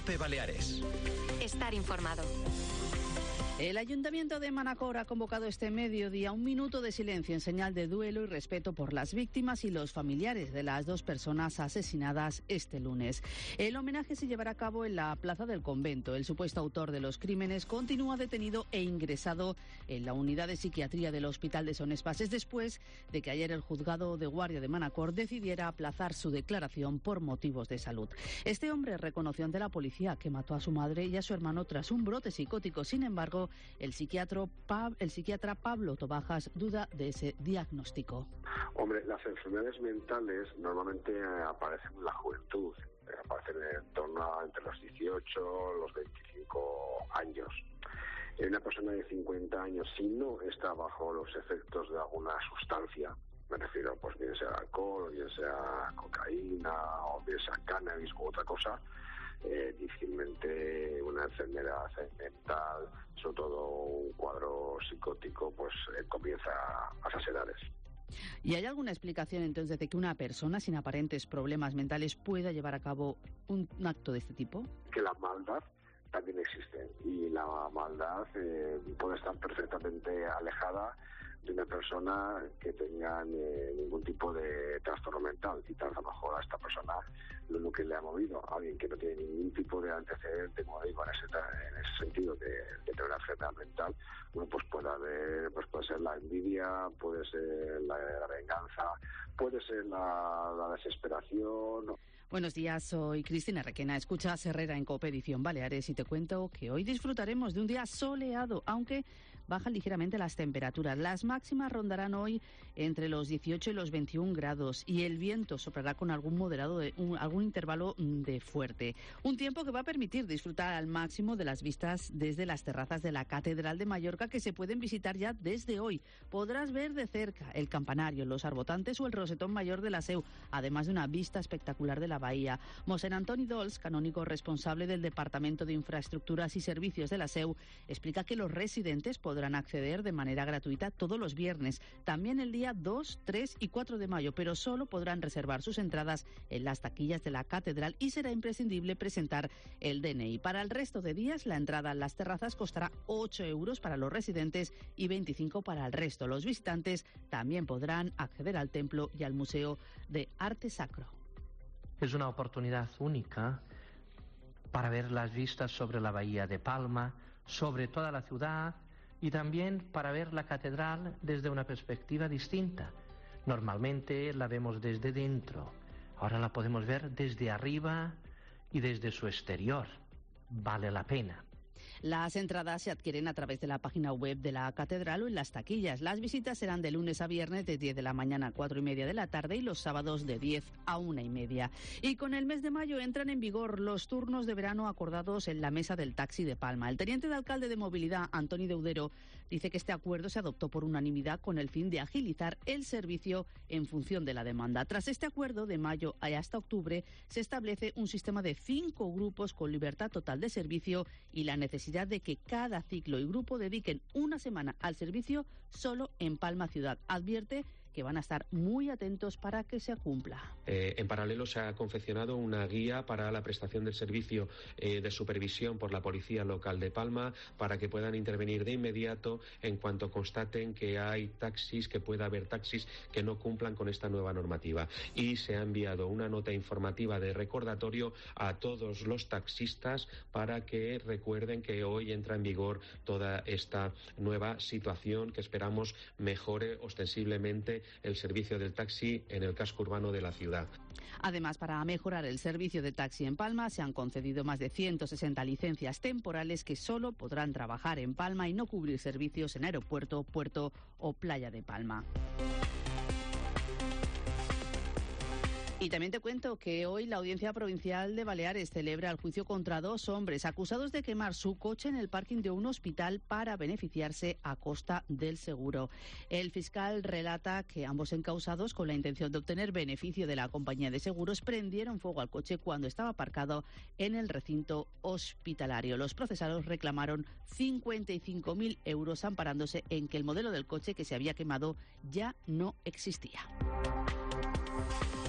Cope Baleares. Estar informado. El Ayuntamiento de Manacor ha convocado este mediodía un minuto de silencio en señal de duelo y respeto por las víctimas y los familiares de las dos personas asesinadas este lunes. El homenaje se llevará a cabo en la Plaza del Convento. El supuesto autor de los crímenes continúa detenido e ingresado en la unidad de psiquiatría del Hospital de Son Espases después de que ayer el juzgado de guardia de Manacor decidiera aplazar su declaración por motivos de salud. Este hombre reconoció ante la policía que mató a su madre y a su hermano tras un brote psicótico. Sin embargo, el psiquiatra Pablo Tobajas duda de ese diagnóstico. Hombre, las enfermedades mentales normalmente aparecen en la juventud, aparecen en torno a entre los 18 y los 25 años. En una persona de 50 años, si no está bajo los efectos de alguna sustancia, me refiero, pues bien sea alcohol, o bien sea cocaína, o bien sea cannabis u otra cosa, difícilmente una enfermedad mental, sobre todo un cuadro psicótico, pues comienza a fase edades. ¿Y hay alguna explicación entonces de que una persona sin aparentes problemas mentales pueda llevar a cabo un acto de este tipo? Que la maldad también existe y la maldad puede estar perfectamente alejada de una persona que tenga ningún tipo de trastorno mental, y tal, a lo mejor a esta persona lo que le ha movido a alguien que no tiene ningún tipo de antecedente, como digo, en ese sentido de tener una enfermedad mental, bueno, pues puede ser la envidia, puede ser la venganza, puede ser la desesperación. Buenos días, soy Cristina Requena. Escuchas Herrera en Cope Edición Baleares y te cuento que hoy disfrutaremos de un día soleado, aunque bajan ligeramente las temperaturas. Las máximas rondarán hoy entre los 18 y los 21 grados y el viento soplará con algún intervalo de fuerte. Un tiempo que va a permitir disfrutar al máximo de las vistas desde las terrazas de la Catedral de Mallorca, que se pueden visitar ya desde hoy. Podrás ver de cerca el campanario, los arbotantes o el rosetón mayor de la Seu, además de una vista espectacular de la bahía. Mosén Antoni Dols, canónigo responsable del Departamento de Infraestructuras y Servicios de la Seu, explica que los residentes podrán acceder de manera gratuita todos los viernes, también el día 2, 3 y 4 de mayo, pero solo podrán reservar sus entradas en las taquillas de la catedral y será imprescindible presentar el DNI. Para el resto de días, la entrada en las terrazas costará 8 euros para los residentes y 25 para el resto. Los visitantes también podrán acceder al templo y al Museo de Arte Sacro. Es una oportunidad única para ver las vistas sobre la bahía de Palma, sobre toda la ciudad y también para ver la catedral desde una perspectiva distinta. Normalmente la vemos desde dentro, ahora la podemos ver desde arriba y desde su exterior. Vale la pena. Las entradas se adquieren a través de la página web de la catedral o en las taquillas. Las visitas serán de lunes a viernes de 10 de la mañana a 4 y media de la tarde y los sábados de 10 a 1 y media. Y con el mes de mayo entran en vigor los turnos de verano acordados en la mesa del taxi de Palma. El teniente de alcalde de Movilidad, Antoni Deudero, dice que este acuerdo se adoptó por unanimidad con el fin de agilizar el servicio en función de la demanda. Tras este acuerdo, de mayo hasta octubre, se establece un sistema de 5 grupos con libertad total de servicio y la necesidad de que cada ciclo y grupo dediquen una semana al servicio solo en Palma Ciudad. Advierte que van a estar muy atentos para que se cumpla. En paralelo se ha confeccionado una guía para la prestación del servicio de supervisión por la Policía Local de Palma para que puedan intervenir de inmediato en cuanto constaten que hay taxis, que pueda haber taxis que no cumplan con esta nueva normativa. Y se ha enviado una nota informativa de recordatorio a todos los taxistas para que recuerden que hoy entra en vigor toda esta nueva situación que esperamos mejore ostensiblemente el servicio del taxi en el casco urbano de la ciudad. Además, para mejorar el servicio de taxi en Palma, se han concedido más de 160 licencias temporales que solo podrán trabajar en Palma y no cubrir servicios en aeropuerto, puerto o playa de Palma. Y también te cuento que hoy la Audiencia Provincial de Baleares celebra el juicio contra 2 hombres acusados de quemar su coche en el parking de un hospital para beneficiarse a costa del seguro. El fiscal relata que ambos encausados, con la intención de obtener beneficio de la compañía de seguros, prendieron fuego al coche cuando estaba aparcado en el recinto hospitalario. Los procesados reclamaron 55.000 euros amparándose en que el modelo del coche que se había quemado ya no existía.